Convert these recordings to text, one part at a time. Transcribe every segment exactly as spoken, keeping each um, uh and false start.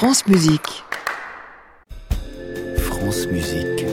France Musique. France Musique.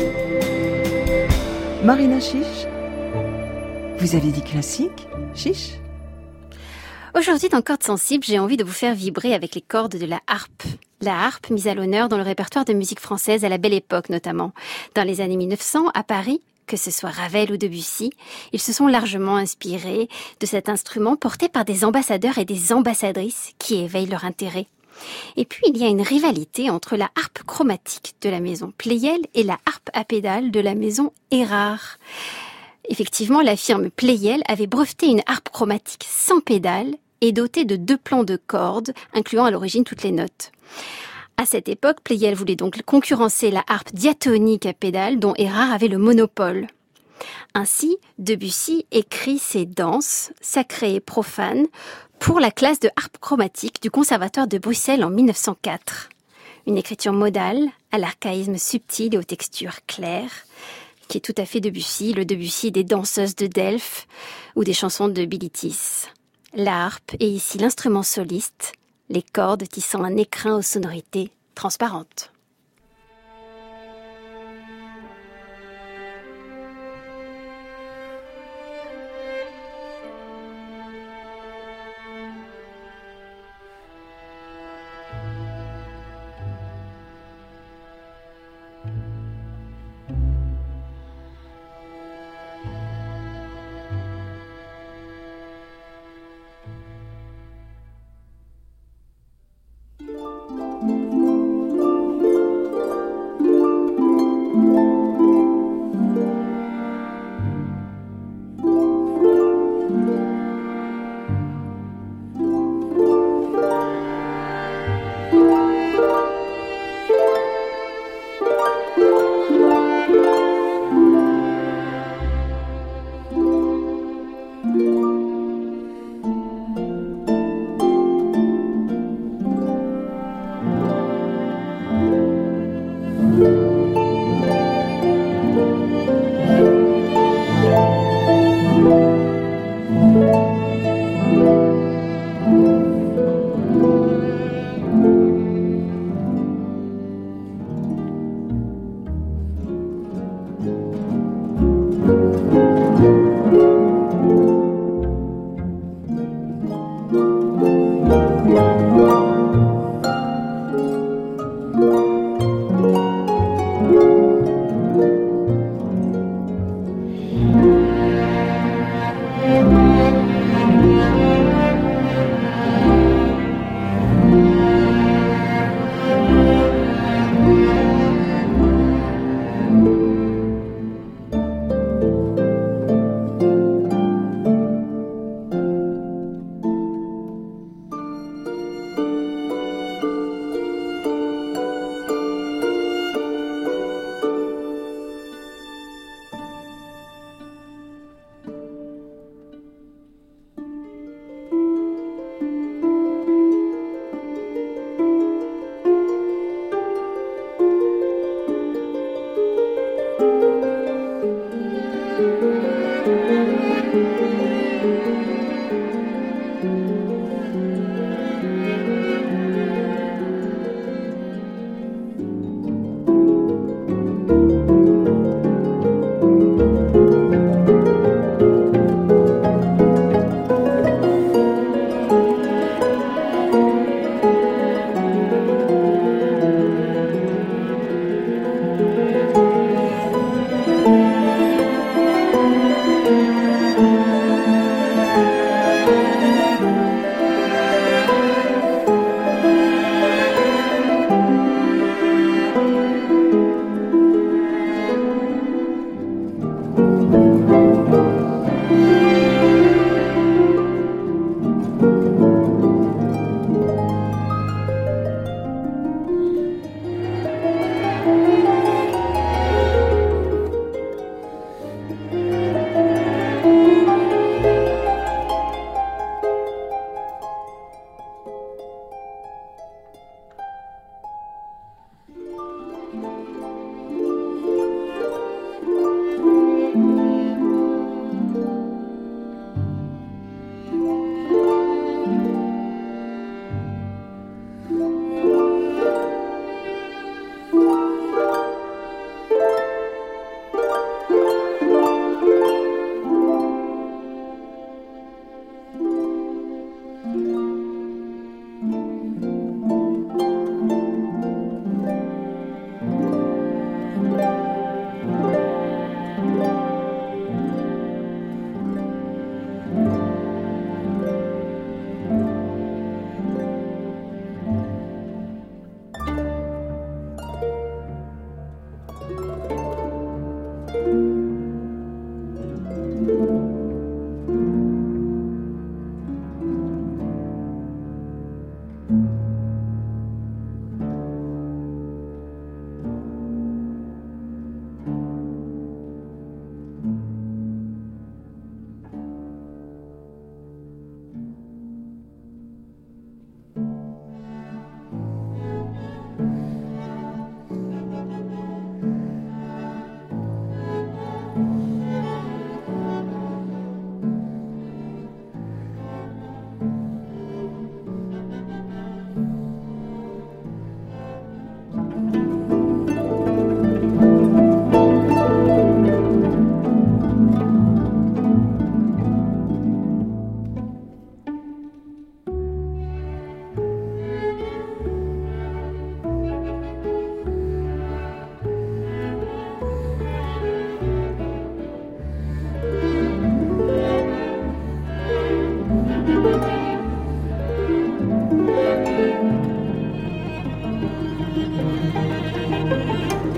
Marina Chiche, vous avez dit classique, Chiche ? Aujourd'hui, dans Cordes sensibles, j'ai envie de vous faire vibrer avec les cordes de la harpe. La harpe, mise à l'honneur dans le répertoire de musique française à la Belle Époque notamment. Dans les années mille neuf cents, à Paris, que ce soit Ravel ou Debussy, ils se sont largement inspirés de cet instrument porté par des ambassadeurs et des ambassadrices qui éveillent leur intérêt. Et puis, il y a une rivalité entre la harpe chromatique de la maison Pleyel et la harpe à pédales de la maison Erard. Effectivement, la firme Pleyel avait breveté une harpe chromatique sans pédales et dotée de deux plans de cordes, incluant à l'origine toutes les notes. À cette époque, Pleyel voulait donc concurrencer la harpe diatonique à pédales dont Erard avait le monopole. Ainsi, Debussy écrit ses danses, sacrées et profanes, pour la classe de harpe chromatique du Conservatoire de Bruxelles en mille neuf cent quatre. Une écriture modale, à l'archaïsme subtil et aux textures claires, qui est tout à fait Debussy, le Debussy des danseuses de Delphes ou des chansons de Bilitis. La harpe est ici l'instrument soliste, les cordes tissant un écrin aux sonorités transparentes.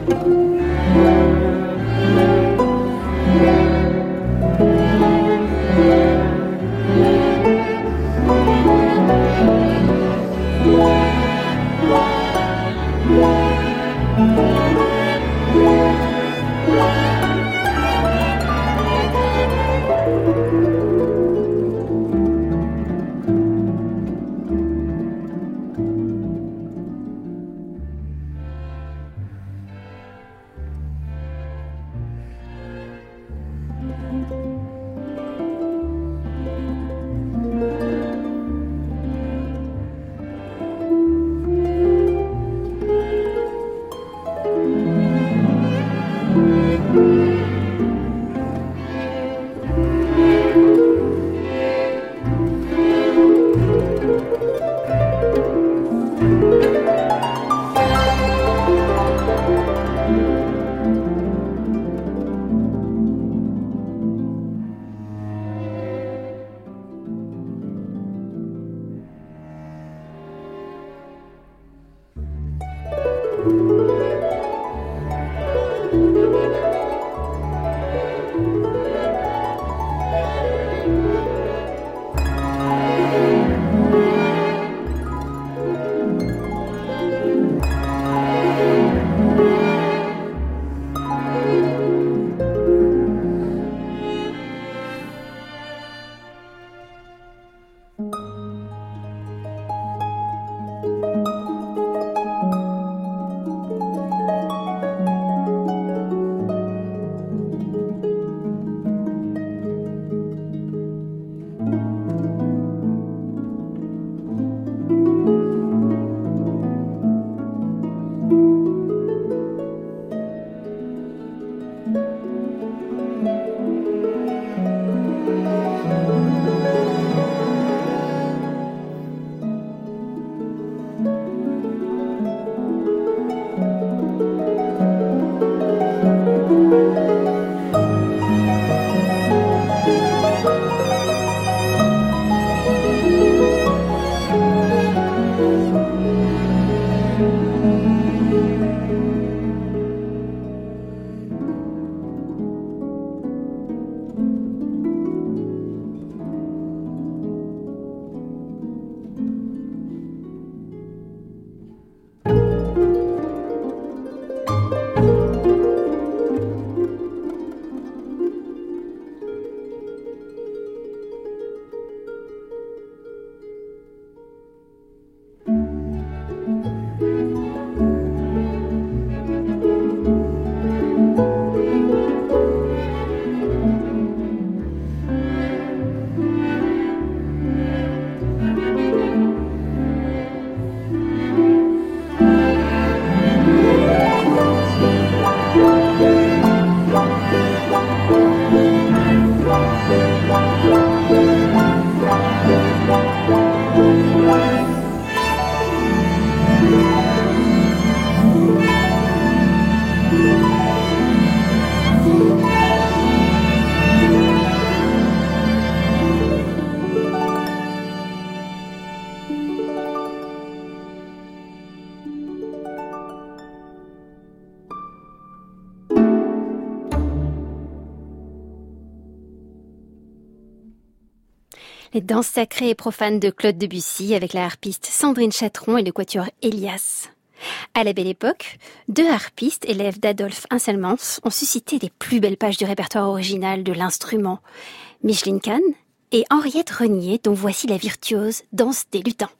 Les danses sacrées et profanes de Claude Debussy avec la harpiste Sandrine Chatron et le quatuor Elias. À la Belle Époque, deux harpistes, élèves d'Adolphe Inselmans, ont suscité les plus belles pages du répertoire original de l'instrument. Micheline Kahn et Henriette Renier, dont voici la virtuose Danse des lutins.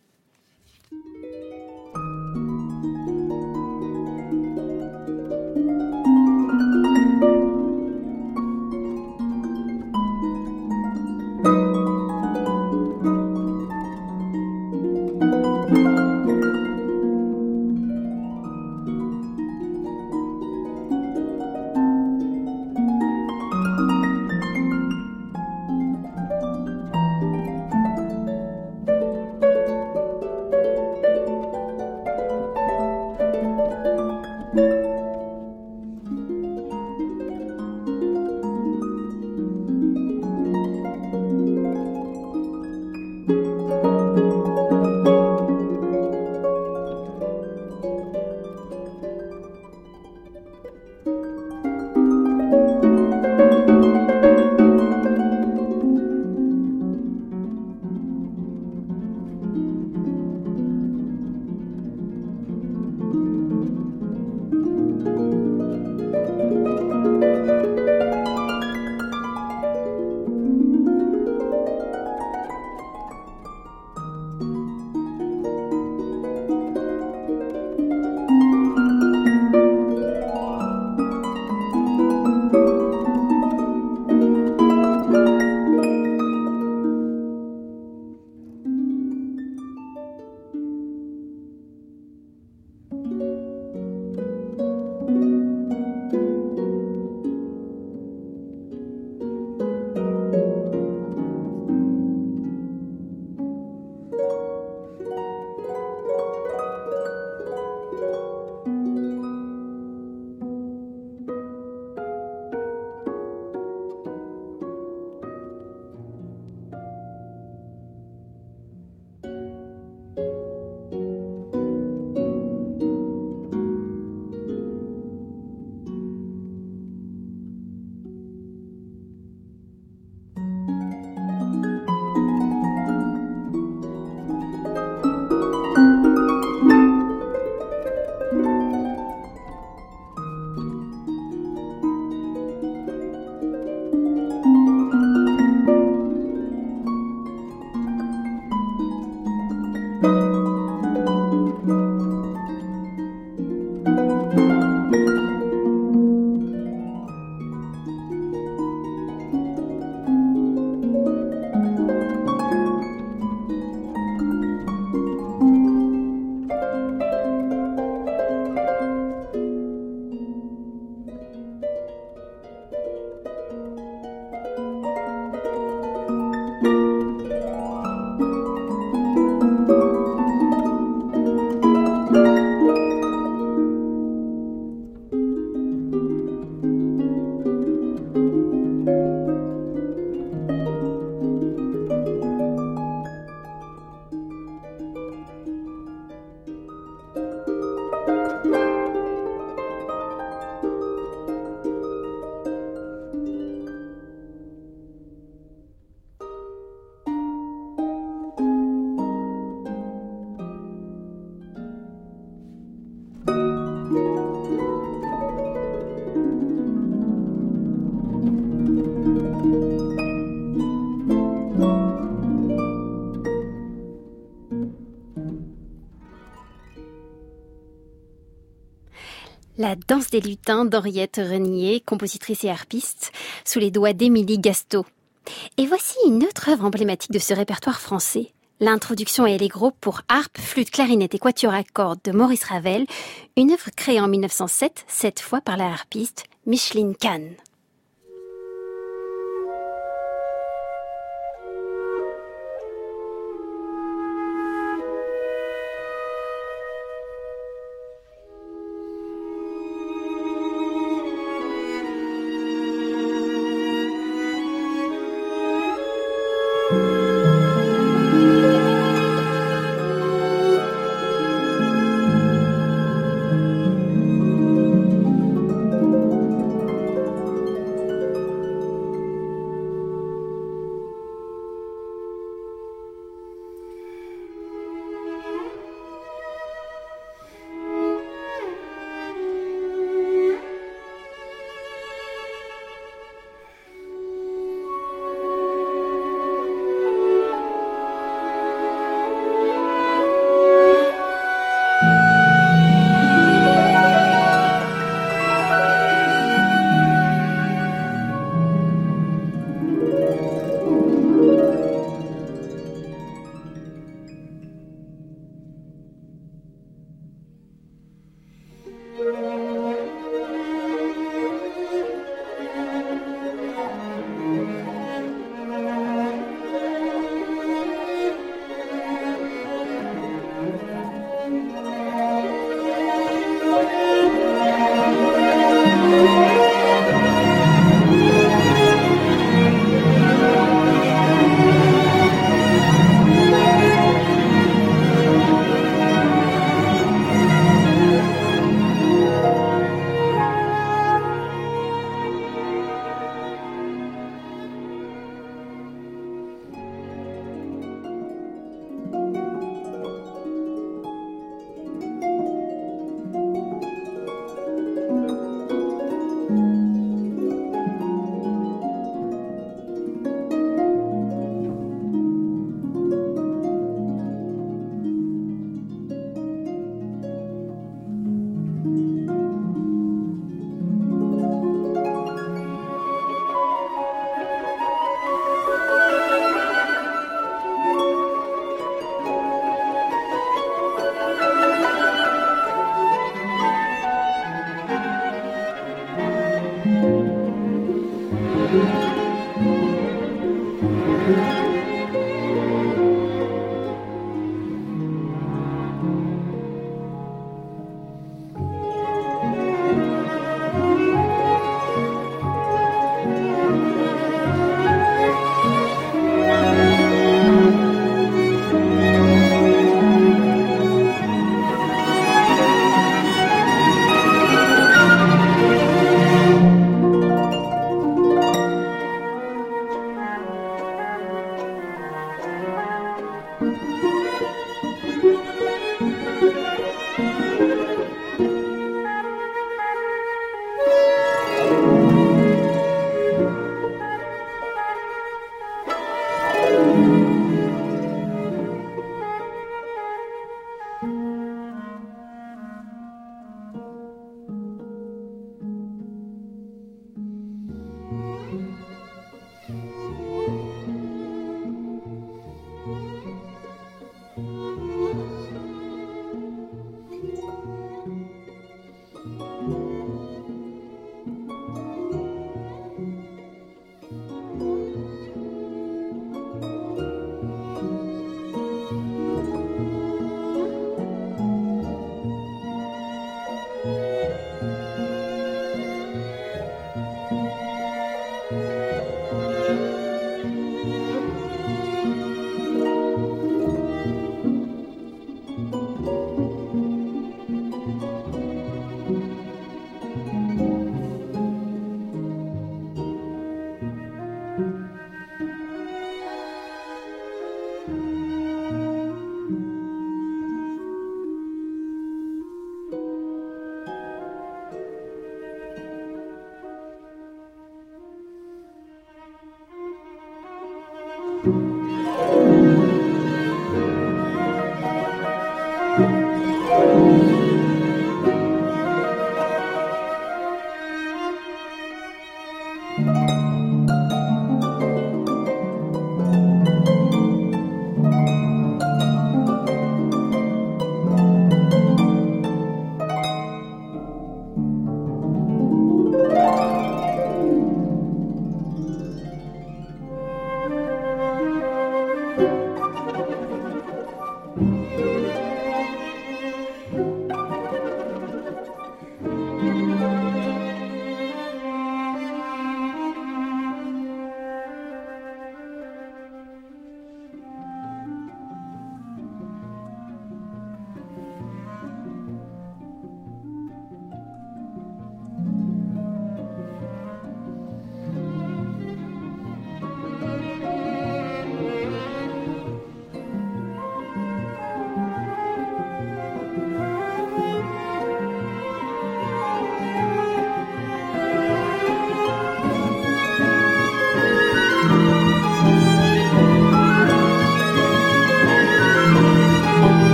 La danse des lutins d'Henriette Renier, compositrice et harpiste, sous les doigts d'Émilie Gastaud. Et voici une autre œuvre emblématique de ce répertoire français. L'introduction à Allegro pour harpe, flûte, clarinette et quatuor à cordes de Maurice Ravel, une œuvre créée en mille neuf cent sept, cette fois par la harpiste Micheline Kahn.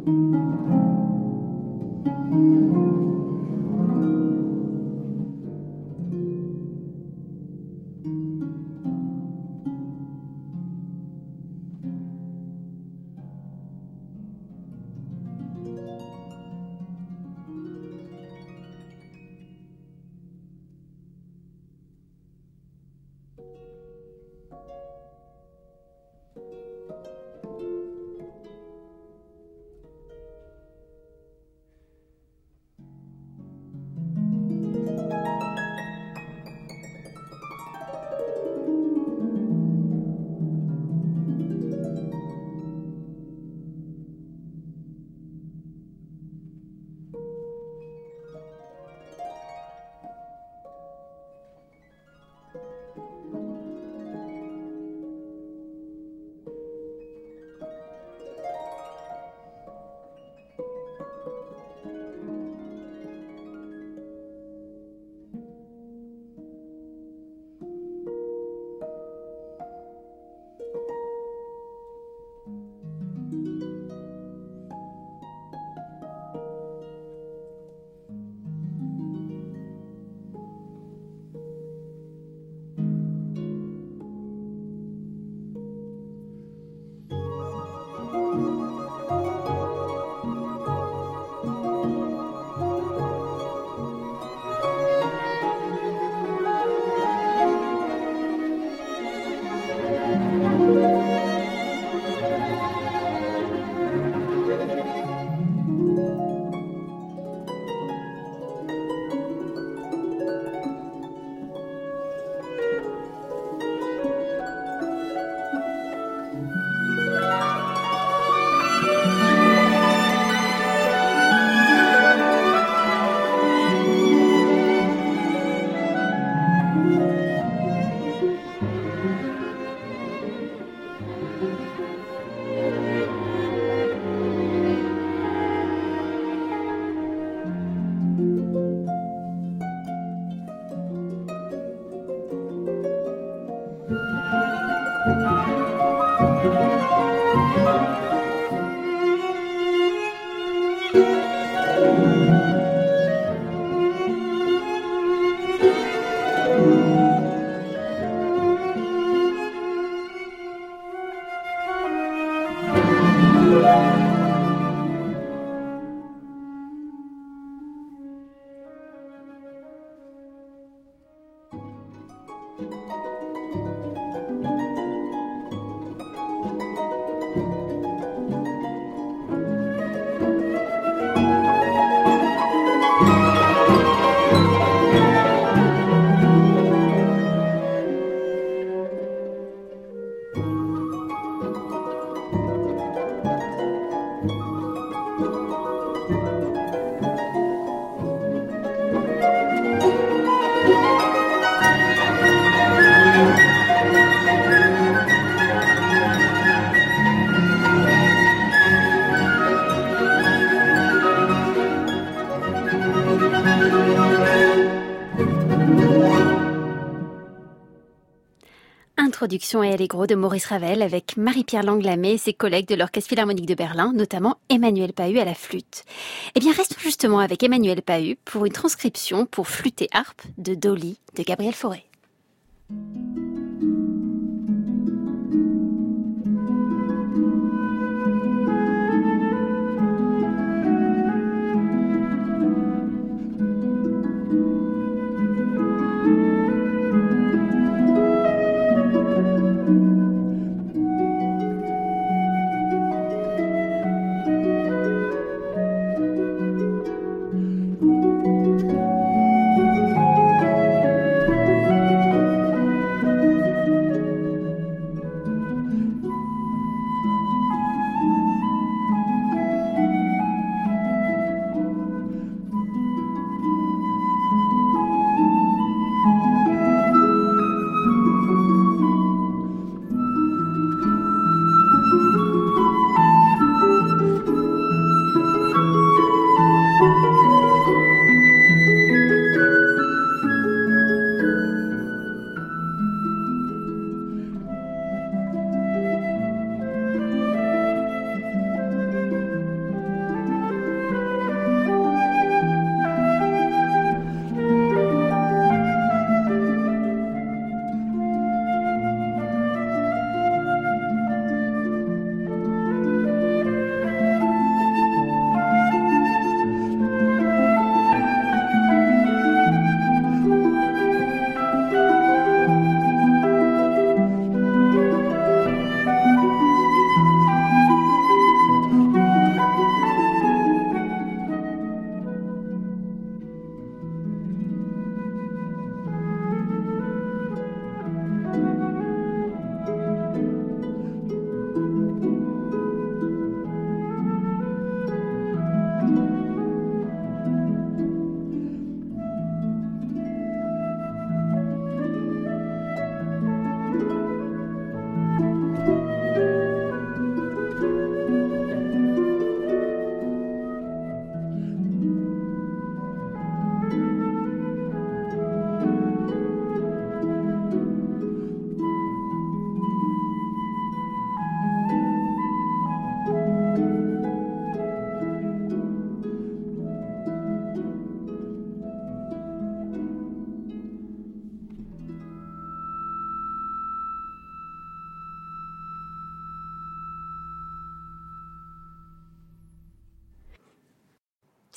Introduction et Allegro de Maurice Ravel avec Marie-Pierre Langlamé et ses collègues de l'Orchestre Philharmonique de Berlin, notamment Emmanuel Pahud à la flûte. Eh bien, restons justement avec Emmanuel Pahud pour une transcription pour flûte et harpe de Dolly de Gabriel Fauré.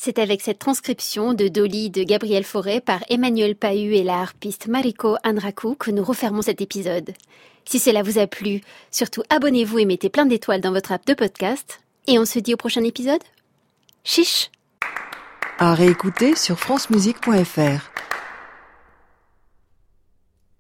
C'est avec cette transcription de Dolly de Gabriel Fauré par Emmanuel Pahu et la harpiste Mariko Andraku que nous refermons cet épisode. Si cela vous a plu, surtout abonnez-vous et mettez plein d'étoiles dans votre app de podcast. Et on se dit au prochain épisode. Chiche! À réécouter sur francemusique point f r.